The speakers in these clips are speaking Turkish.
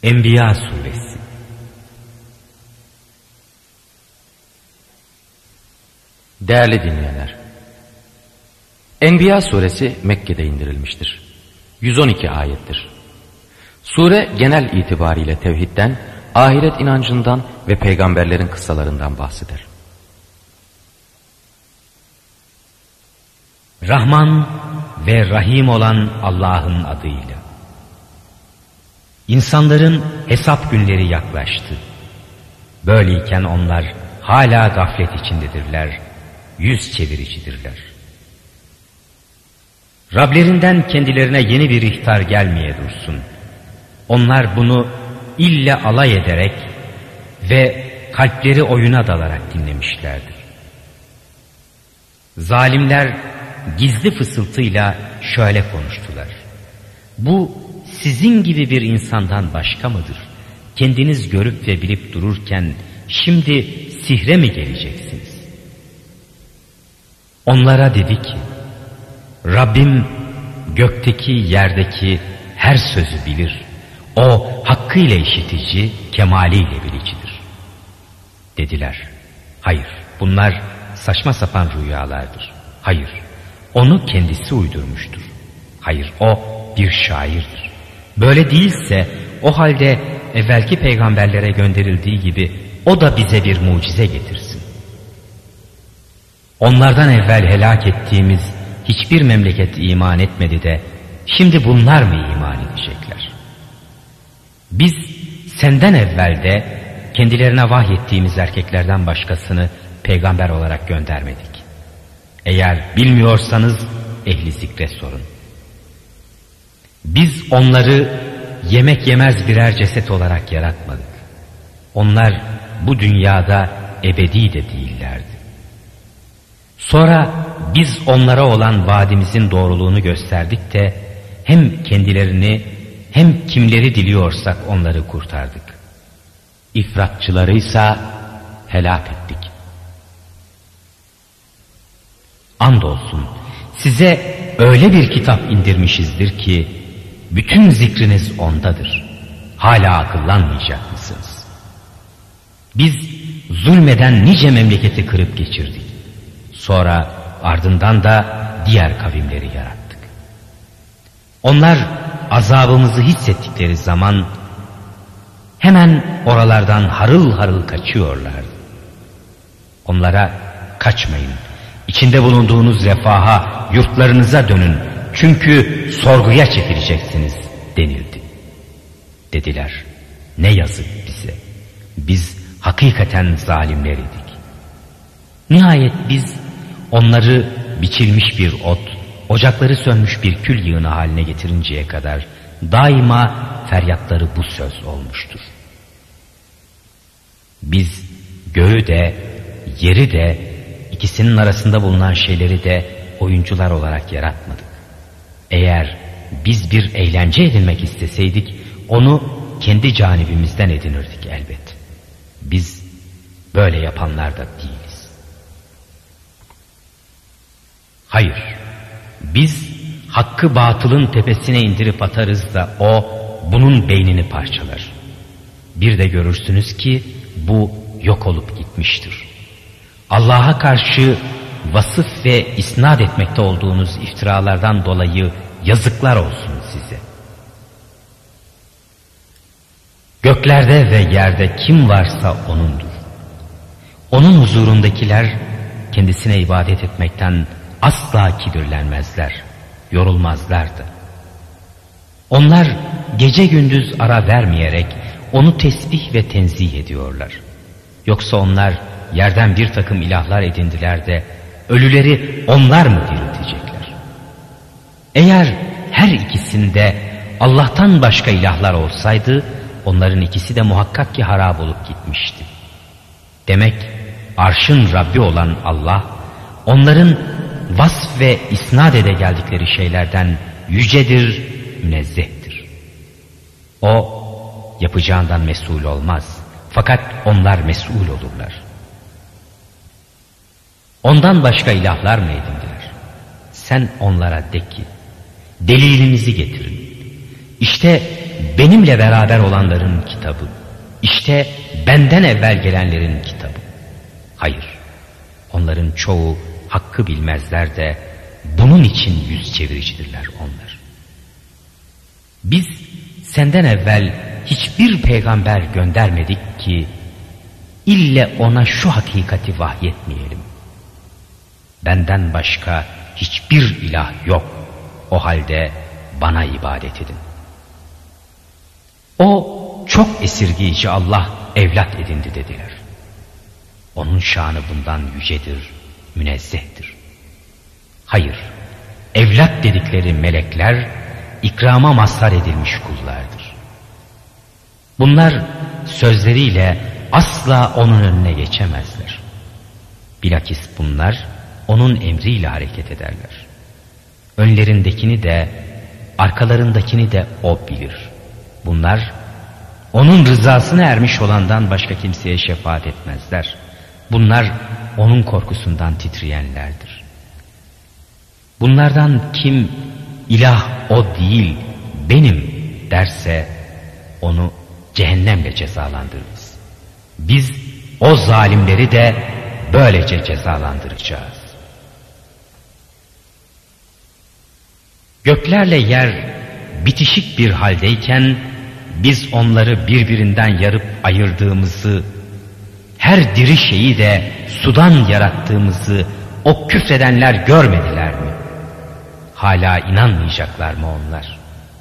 Enbiya Suresi. Değerli dinleyenler, Enbiya Suresi Mekke'de indirilmiştir. 112 ayettir. Sure genel itibariyle tevhidden, ahiret inancından ve peygamberlerin kıssalarından bahseder. Rahman ve Rahim olan Allah'ın adıyla. İnsanların hesap günleri yaklaştı. Böyleyken onlar hala gaflet içindedirler, yüz çeviricidirler. Rablerinden kendilerine yeni bir ihtar gelmeye dursun. Onlar bunu ille alay ederek ve kalpleri oyuna dalarak dinlemişlerdir. Zalimler gizli fısıltıyla şöyle konuştular: bu sizin gibi bir insandan başka mıdır? Kendiniz görüp ve bilip dururken şimdi sihre mi geleceksiniz? Onlara dedi ki, Rabbim gökteki yerdeki her sözü bilir. O hakkıyla işitici, kemaliyle bilicidir. Dediler, hayır bunlar saçma sapan rüyalardır. Hayır, onu kendisi uydurmuştur. Hayır, o bir şairdir. Böyle değilse o halde evvelki peygamberlere gönderildiği gibi o da bize bir mucize getirsin. Onlardan evvel helak ettiğimiz hiçbir memleket iman etmedi de şimdi bunlar mı iman edecekler? Biz senden evvel de kendilerine vahyettiğimiz erkeklerden başkasını peygamber olarak göndermedik. Eğer bilmiyorsanız ehli zikre sorun. Biz onları yemek yemez birer ceset olarak yaratmadık. Onlar bu dünyada ebedi de değillerdi. Sonra biz onlara olan vaadimizin doğruluğunu gösterdik de hem kendilerini hem kimleri diliyorsak onları kurtardık. İfratçılarıysa helak ettik. Andolsun size öyle bir kitap indirmişizdir ki bütün zikriniz ondadır. Hala akıllanmayacak mısınız? Biz zulmeden nice memleketi kırıp geçirdik. Sonra ardından da diğer kavimleri yarattık. Onlar azabımızı hissettikleri zaman hemen oralardan harıl harıl kaçıyorlardı. Onlara kaçmayın, İçinde bulunduğunuz refaha, yurtlarınıza dönün çünkü sorguya çekileceksiniz denildi. Dediler, ne yazık bize, biz hakikaten zalimleriydik. Nihayet biz onları biçilmiş bir ot, ocakları sönmüş bir kül yığını haline getirinceye kadar daima feryatları bu söz olmuştur. Biz göğü de yeri de İkisinin arasında bulunan şeyleri de oyuncular olarak yaratmadık. Eğer biz bir eğlence edinmek isteseydik onu kendi canibimizden edinirdik elbet. Biz böyle yapanlar da değiliz. Hayır, biz hakkı batılın tepesine indirip atarız da o bunun beynini parçalar. Bir de görürsünüz ki bu yok olup gitmiştir. Allah'a karşı vasıf ve isnat etmekte olduğunuz iftiralardan dolayı yazıklar olsun size. Göklerde ve yerde kim varsa O'nundur. Onun huzurundakiler kendisine ibadet etmekten asla kibirlenmezler, yorulmazlar da. Onlar gece gündüz ara vermeyerek O'nu tesbih ve tenzih ediyorlar. Yoksa onlar yerden bir takım ilahlar edindiler de ölüleri onlar mı diriltecekler? Eğer her ikisinde Allah'tan başka ilahlar olsaydı onların ikisi de muhakkak ki harap olup gitmişti. Demek arşın Rabbi olan Allah onların vasf ve isnat ede geldikleri şeylerden yücedir, münezzehtir. O yapacağından mesul olmaz fakat onlar mesul olurlar. Ondan başka ilahlar mı edindiler? Sen onlara de ki, delilinizi getirin. İşte benimle beraber olanların kitabı. İşte benden evvel gelenlerin kitabı. Hayır, onların çoğu hakkı bilmezler de bunun için yüz çeviricidirler onlar. Biz senden evvel hiçbir peygamber göndermedik ki ille ona şu hakikati vahyetmeyelim. Benden başka hiçbir ilah yok. O halde bana ibadet edin. O çok esirgeyici Allah evlat edindi dediler. Onun şanı bundan yücedir, münezzehtir. Hayır, evlat dedikleri melekler ikrama mazhar edilmiş kullardır. Bunlar sözleriyle asla onun önüne geçemezler. Bilakis bunlar onun emriyle hareket ederler. Önlerindekini de arkalarındakini de o bilir. Bunlar onun rızasına ermiş olandan başka kimseye şefaat etmezler. Bunlar onun korkusundan titreyenlerdir. Bunlardan kim ilah o değil benim derse onu cehennemle cezalandırırız. Biz o zalimleri de böylece cezalandıracağız. Göklerle yer bitişik bir haldeyken biz onları birbirinden yarıp ayırdığımızı, her diri şeyi de sudan yarattığımızı o küfredenler görmediler mi? Hala inanmayacaklar mı onlar?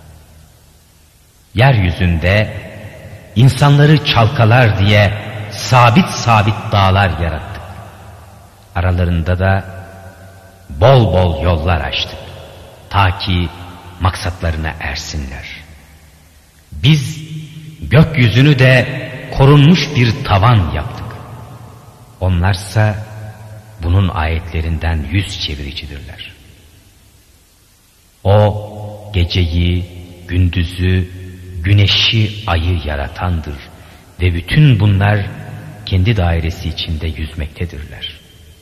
Yeryüzünde insanları çalkalar diye sabit sabit dağlar yarattık. Aralarında da bol bol yollar açtık. Ta ki maksatlarına ersinler. Biz gökyüzünü de korunmuş bir tavan yaptık. Onlarsa bunun ayetlerinden yüz çeviricidirler. O geceyi, gündüzü, güneşi, ayı yaratandır ve bütün bunlar kendi dairesi içinde yüzmektedirler.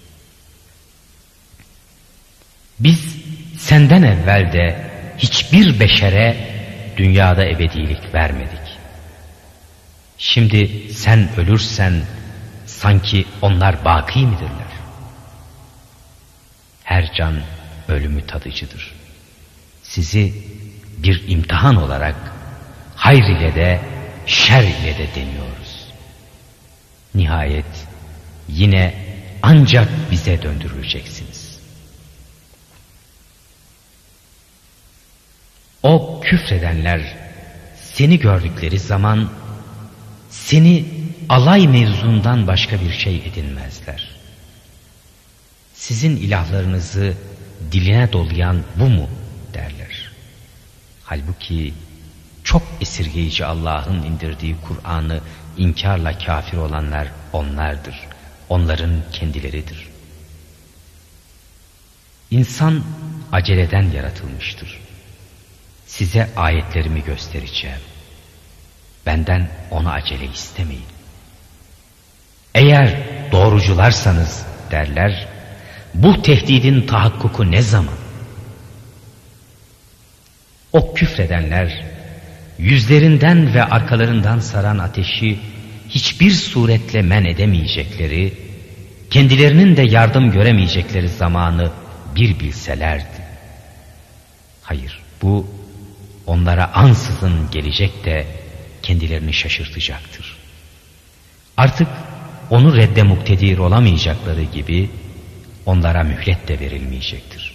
Biz senden evvel de hiçbir beşere dünyada ebedilik vermedik. Şimdi sen ölürsen sanki onlar baki midirler? Her can ölümü tadıcıdır. Sizi bir imtihan olarak hayır ile de şer ile de deniyoruz. Nihayet yine ancak bize döndürüleceksiniz. O küfredenler seni gördükleri zaman seni alay mevzundan başka bir şey edinmezler. Sizin ilahlarınızı diline dolayan bu mu derler. Halbuki çok esirgeyici Allah'ın indirdiği Kur'an'ı inkarla kafir olanlar onlardır. Onların kendileridir. İnsan aceleden yaratılmıştır. Size ayetlerimi göstereceğim. Benden ona acele istemeyin. Eğer doğrucularsanız derler, bu tehdidin tahakkuku ne zaman? O küfredenler yüzlerinden ve arkalarından saran ateşi hiçbir suretle men edemeyecekleri, kendilerinin de yardım göremeyecekleri zamanı bir bilselerdi. Hayır, bu onlara ansızın gelecek de kendilerini şaşırtacaktır. Artık onu redde muktedir olamayacakları gibi onlara mühlet de verilmeyecektir.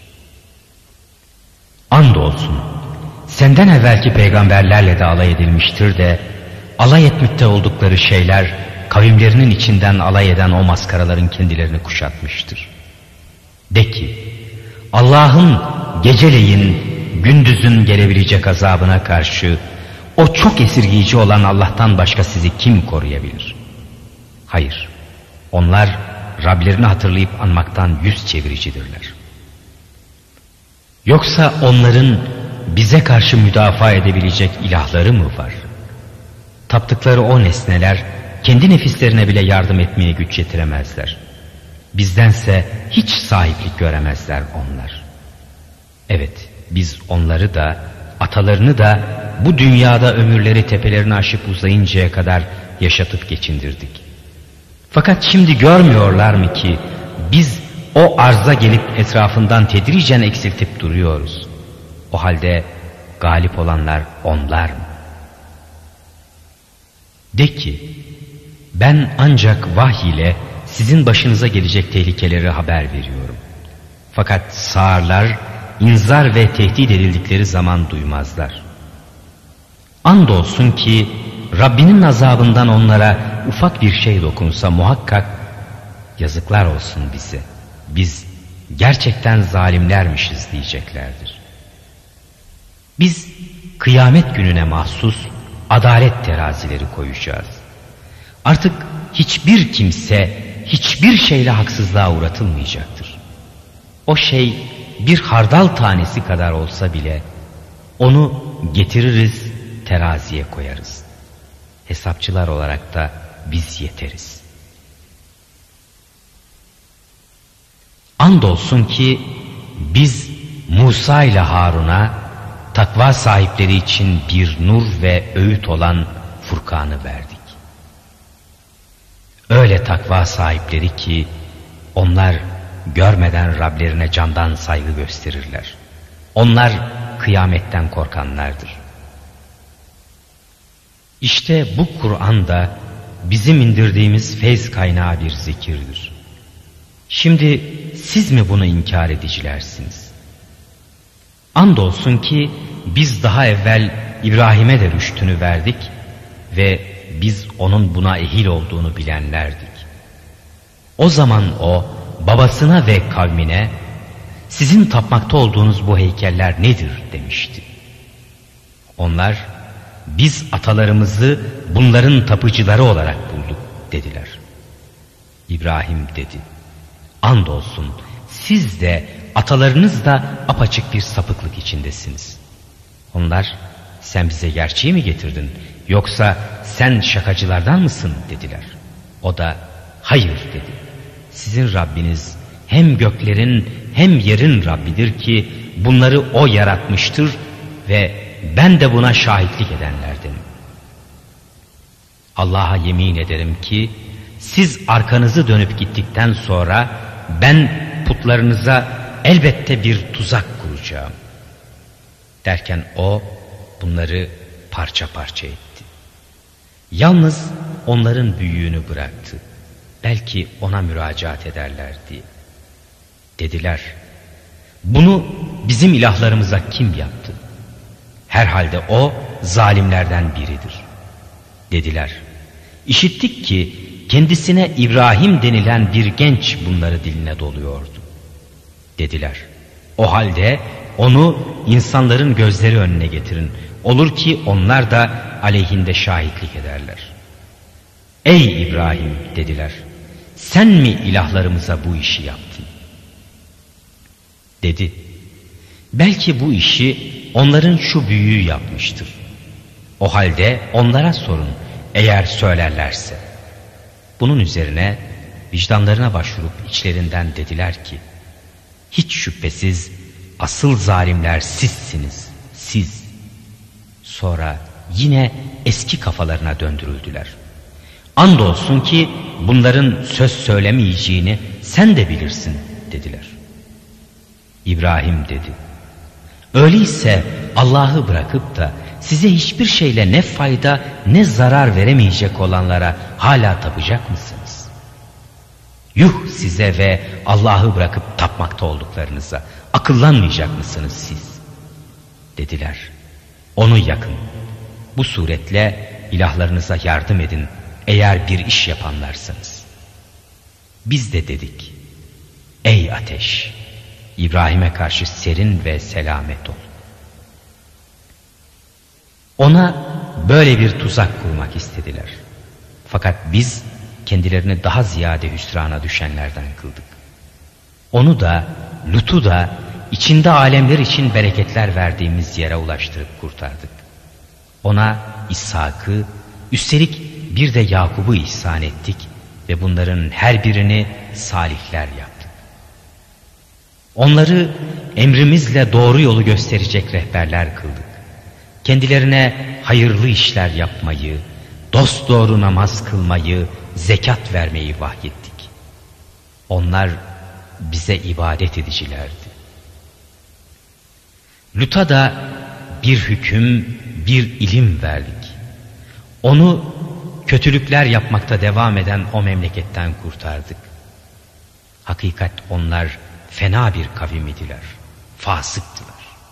Andolsun senden evvelki peygamberlerle de alay edilmiştir de alay etmekte oldukları şeyler kavimlerinin içinden alay eden o maskaraların kendilerini kuşatmıştır. De ki Allah'ın geceleyin gündüzün gelebilecek azabına karşı o çok esirgeyici olan Allah'tan başka sizi kim koruyabilir? Hayır, onlar Rablerini hatırlayıp anmaktan yüz çeviricidirler. Yoksa onların bize karşı müdafaa edebilecek ilahları mı var? Taptıkları o nesneler kendi nefislerine bile yardım etmeye güç yetiremezler. Bizdense hiç sahiplik göremezler onlar. Evet, biz onları da atalarını da bu dünyada ömürleri tepelerini aşıp uzayıncaya kadar yaşatıp geçindirdik. Fakat şimdi görmüyorlar mı ki biz o arza gelip etrafından tedricen eksiltip duruyoruz. O halde galip olanlar onlar mı? De ki, ben ancak vahiy ile sizin başınıza gelecek tehlikeleri haber veriyorum. Fakat sağırlar, inzar ve tehdit edildikleri zaman duymazlar. Andolsun ki Rabbinin azabından onlara ufak bir şey dokunsa muhakkak yazıklar olsun bize. Biz gerçekten zalimlermişiz diyeceklerdir. Biz kıyamet gününe mahsus adalet terazileri koyacağız. Artık hiçbir kimse hiçbir şeyle haksızlığa uğratılmayacaktır. O şey bir hardal tanesi kadar olsa bile onu getiririz, teraziye koyarız. Hesapçılar olarak da biz yeteriz. Andolsun ki biz Musa ile Harun'a takva sahipleri için bir nur ve öğüt olan Furkan'ı verdik. Öyle takva sahipleri ki onlar görmeden Rablerine candan saygı gösterirler. Onlar kıyametten korkanlardır. İşte bu Kur'an da bizim indirdiğimiz feyz kaynağı bir zikirdir. Şimdi siz mi bunu inkar edicilersiniz? Andolsun ki biz daha evvel İbrahim'e de rüştünü verdik ve biz onun buna ehil olduğunu bilenlerdik. O zaman o babasına ve kavmine sizin tapmakta olduğunuz bu heykeller nedir demişti. Onlar biz atalarımızı bunların tapıcıları olarak bulduk dediler. İbrahim dedi, andolsun siz de atalarınız da apaçık bir sapıklık içindesiniz. Onlar sen bize gerçeği mi getirdin yoksa sen şakacılardan mısın dediler. O da hayır dedi. Sizin Rabbiniz hem göklerin hem yerin Rabbidir ki bunları o yaratmıştır ve ben de buna şahitlik edenlerdenim. Allah'a yemin ederim ki siz arkanızı dönüp gittikten sonra ben putlarınıza elbette bir tuzak kuracağım. Derken o bunları parça parça etti. Yalnız onların büyüğünü bıraktı. Belki ona müracaat ederler diye. Dediler, bunu bizim ilahlarımıza kim yaptı? Herhalde o zalimlerden biridir. Dediler, işittik ki kendisine İbrahim denilen bir genç bunları diline doluyordu. Dediler, o halde onu insanların gözleri önüne getirin. Olur ki onlar da aleyhinde şahitlik ederler. Ey İbrahim dediler, sen mi ilahlarımıza bu işi yaptın? Dedi, belki bu işi onların şu büyüğü yapmıştır. O halde onlara sorun eğer söylerlerse. Bunun üzerine vicdanlarına başvurup içlerinden dediler ki, hiç şüphesiz asıl zalimler sizsiniz, siz. Sonra yine eski kafalarına döndürüldüler. Andolsun ki bunların söz söylemeyeceğini sen de bilirsin dediler. İbrahim dedi, öyleyse Allah'ı bırakıp da size hiçbir şeyle ne fayda ne zarar veremeyecek olanlara hala tapacak mısınız? Yuh size ve Allah'ı bırakıp tapmakta olduklarınıza, akıllanmayacak mısınız siz? Dediler, onu yakın. Bu suretle ilahlarınıza yardım edin eğer bir iş yapanlarsanız. Biz de dedik, ey ateş, İbrahim'e karşı serin ve selamet ol. Ona böyle bir tuzak kurmak istediler. Fakat biz kendilerini daha ziyade hüsrana düşenlerden kıldık. Onu da, Lut'u da içinde alemler için bereketler verdiğimiz yere ulaştırıp kurtardık. Ona İshak'ı, üstelik bir de Yakub'u ihsan ettik ve bunların her birini salihler yaptık. Onları emrimizle doğru yolu gösterecek rehberler kıldık. kendilerine hayırlı işler yapmayı, dosdoğru namaz kılmayı, zekat vermeyi vahyettik. Onlar bize ibadet edicilerdi. Lut'a da bir hüküm, bir ilim verdik. Onu kötülükler yapmakta devam eden o memleketten kurtardık. Hakikat onlar fena bir kavim idiler, fasıktılar.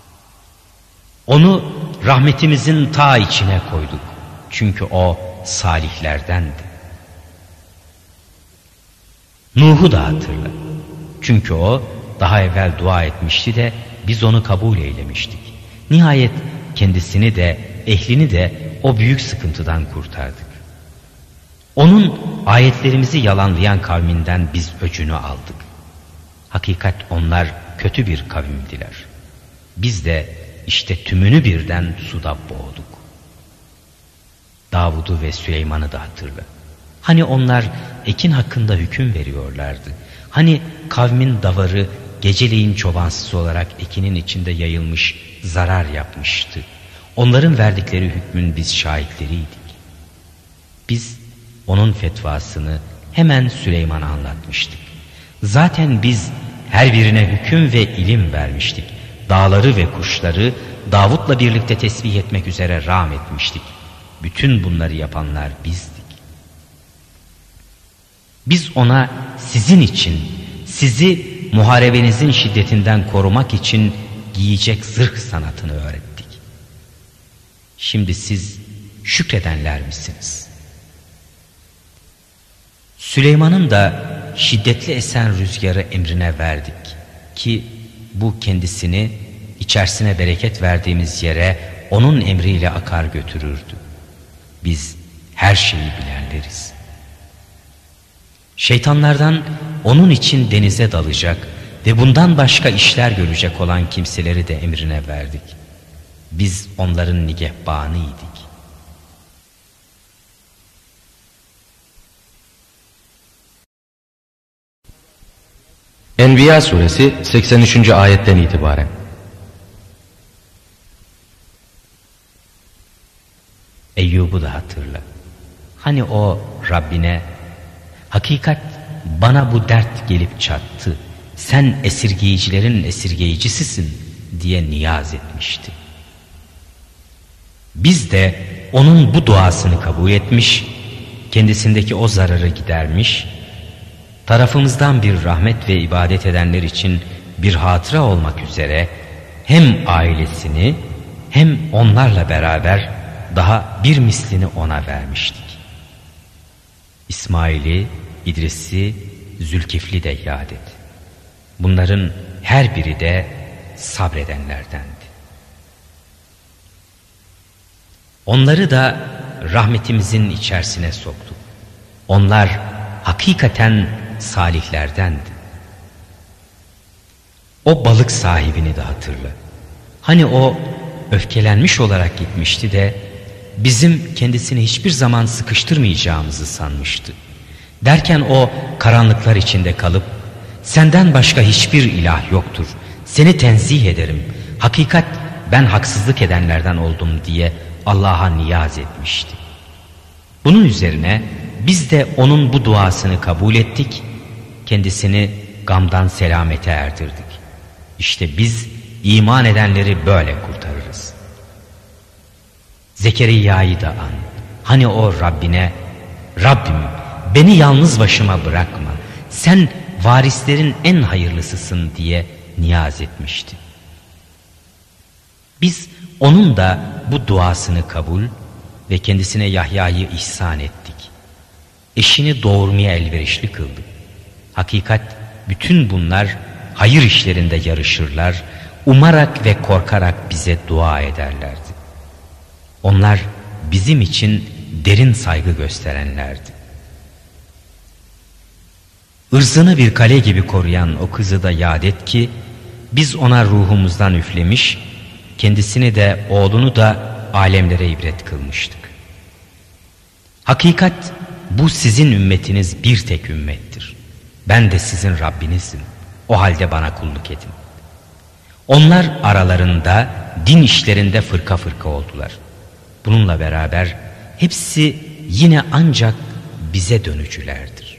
Onu rahmetimizin ta içine koyduk. Çünkü o salihlerdendi. Nuh'u da hatırla. Çünkü o daha evvel dua etmişti de biz onu kabul eylemiştik. Nihayet kendisini de ehlini de o büyük sıkıntıdan kurtardık. Onun ayetlerimizi yalanlayan kavminden biz öcünü aldık. Hakikat onlar kötü bir kavimdiler. Biz de işte tümünü birden suda boğduk. Davud'u ve Süleyman'ı da hatırla. Hani onlar ekin hakkında hüküm veriyorlardı. Hani kavmin davarı geceleyin çobansız olarak ekinin içinde yayılmış, zarar yapmıştı. Onların verdikleri hükmün biz şahitleriydik. Biz onun fetvasını hemen Süleyman'a anlatmıştık. Zaten biz her birine hüküm ve ilim vermiştik. Dağları ve kuşları Davut'la birlikte tesbih etmek üzere rağm etmiştik. Bütün bunları yapanlar bizdik. Biz ona sizin için, sizi muharebenizin şiddetinden korumak için giyecek zırh sanatını öğrettik. Şimdi siz şükredenler misiniz? Süleyman'ın da şiddetli esen rüzgarı emrine verdik ki bu kendisini içerisine bereket verdiğimiz yere onun emriyle akar götürürdü. Biz her şeyi bilenleriz. Şeytanlardan onun için denize dalacak ve bundan başka işler görecek olan kimseleri de emrine verdik. Biz onların nigehbanıydık. Enbiya suresi 83. ayetten itibaren. Eyyub'u da hatırla. Hani o Rabbine, hakikat bana bu dert gelip çattı, sen esirgeyicilerin esirgeyicisisin diye niyaz etmişti. Biz de onun bu duasını kabul etmiş, kendisindeki o zararı gidermiş, tarafımızdan bir rahmet ve ibadet edenler için bir hatıra olmak üzere hem ailesini hem onlarla beraber daha bir mislini ona vermiştik. İsmail'i, İdris'i, Zülkifli de yad et. Bunların her biri de sabredenlerdendi. Onları da rahmetimizin içerisine soktuk. Onlar hakikaten salihlerdendi. O balık sahibini de hatırla. Hani o öfkelenmiş olarak gitmişti de bizim kendisini hiçbir zaman sıkıştırmayacağımızı sanmıştı. Derken o karanlıklar içinde kalıp senden başka hiçbir ilah yoktur, seni tenzih ederim, hakikat ben haksızlık edenlerden oldum diye Allah'a niyaz etmişti. Bunun üzerine biz de onun bu duasını kabul ettik, kendisini gamdan selamete erdirdik. İşte biz iman edenleri böyle kurtarırız. Zekeriya'yı da an. Hani o Rabbine, Rabbim beni yalnız başıma bırakma, sen varislerin en hayırlısısın diye niyaz etmişti. Biz onun da bu duasını kabul ve kendisine Yahya'yı ihsan ettik. Eşini doğurmaya elverişli kıldık. Hakikat bütün bunlar hayır işlerinde yarışırlar, umarak ve korkarak bize dua ederlerdi. Onlar bizim için derin saygı gösterenlerdi. Irzını bir kale gibi koruyan o kızı da yad et ki biz ona ruhumuzdan üflemiş, kendisini de oğlunu da alemlere ibret kılmıştık. Hakikat bu sizin ümmetiniz bir tek ümmettir. Ben de sizin Rabbinizim. O halde bana kulluk edin. Onlar aralarında din işlerinde fırka fırka oldular. Bununla beraber hepsi yine ancak bize dönücülerdir.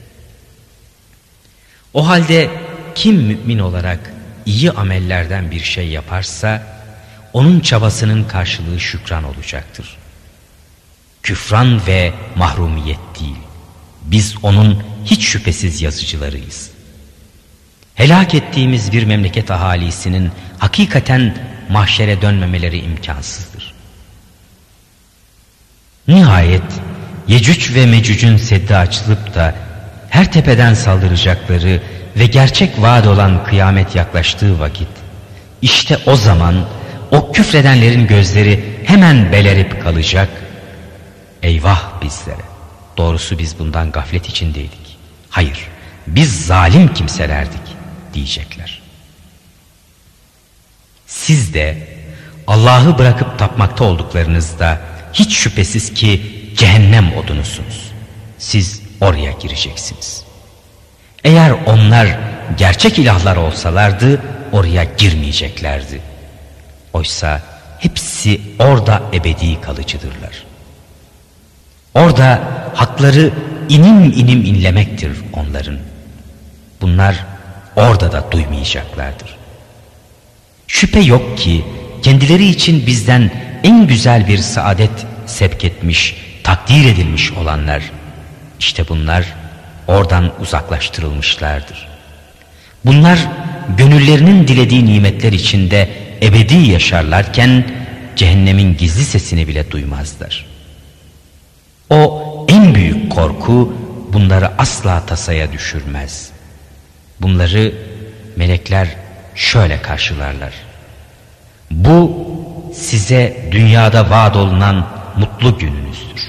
O halde kim mümin olarak iyi amellerden bir şey yaparsa onun çabasının karşılığı şükran olacaktır. Küfran ve mahrumiyet değil. Biz onun hiç şüphesiz yazıcılarıyız. Helak ettiğimiz bir memleket ahalisinin hakikaten mahşere dönmemeleri imkansızdır. Nihayet Yecüc ve Mecüc'ün seddi açılıp da her tepeden saldıracakları ve gerçek vaat olan kıyamet yaklaştığı vakit, işte o zaman o küfredenlerin gözleri hemen belerip kalacak. Eyvah bizlere! Doğrusu biz bundan gaflet içindeydik. Hayır, biz zalim kimselerdik diyecekler. Siz de Allah'ı bırakıp tapmakta olduklarınızda hiç şüphesiz ki cehennem odunusunuz. Siz oraya gireceksiniz. Eğer onlar gerçek ilahlar olsalardı oraya girmeyeceklerdi. Oysa hepsi orada ebedi kalıcıdırlar. Orada hakları inim inim inlemektir onların. Bunlar orada da duymayacaklardır. Şüphe yok ki kendileri için bizden en güzel bir saadet sevk etmiş, takdir edilmiş olanlar, işte bunlar oradan uzaklaştırılmışlardır. Bunlar gönüllerinin dilediği nimetler içinde ebedi yaşarlarken cehennemin gizli sesini bile duymazlar. O en büyük korku bunları asla tasaya düşürmez. Bunları melekler şöyle karşılarlar: bu size dünyada vaat olunan mutlu gününüzdür.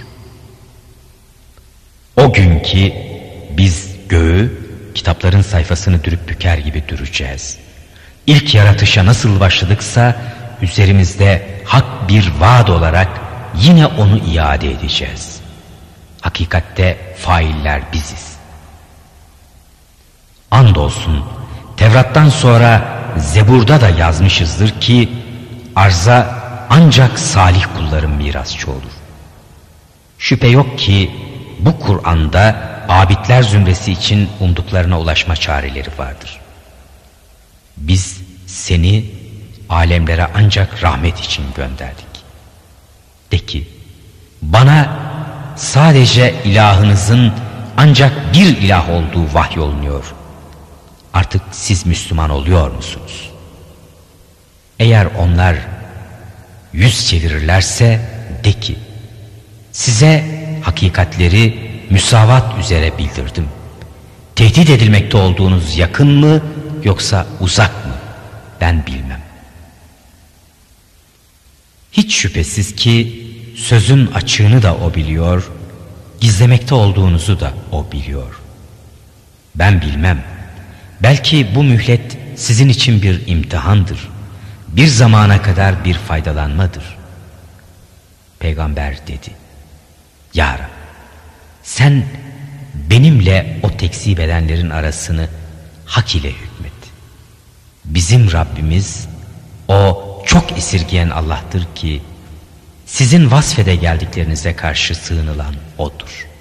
O gün ki biz göğü kitapların sayfasını dürüp büker gibi düreceğiz. İlk yaratışa nasıl başladıksa üzerimizde hak bir vaat olarak yine onu iade edeceğiz. Hakikatte failler biziz. Andolsun Tevrat'tan sonra Zebur'da da yazmışızdır ki arza ancak salih kulların mirasçı olur. Şüphe yok ki bu Kur'an'da abidler zümresi için umduklarına ulaşma çareleri vardır. Biz seni alemlere ancak rahmet için gönderdik. De ki, bana sadece ilahınızın ancak bir ilah olduğu vahyolunuyor. Artık siz Müslüman oluyor musunuz? Eğer onlar yüz çevirirlerse de ki, size hakikatleri müsavat üzere bildirdim. Tehdit edilmekte olduğunuz yakın mı yoksa uzak mı? Ben bilmem. Hiç şüphesiz ki sözün açığını da o biliyor, gizlemekte olduğunuzu da o biliyor. Ben bilmem. Belki bu mühlet sizin için bir imtihandır. Bir zamana kadar bir faydalanmadır. Peygamber dedi: Ya Rab, sen benimle o tekzip edenlerin arasını hak ile hükmet. Bizim Rabbimiz o çok esirgeyen Allah'tır ki sizin vasfede geldiklerinize karşı sığınılan O'dur.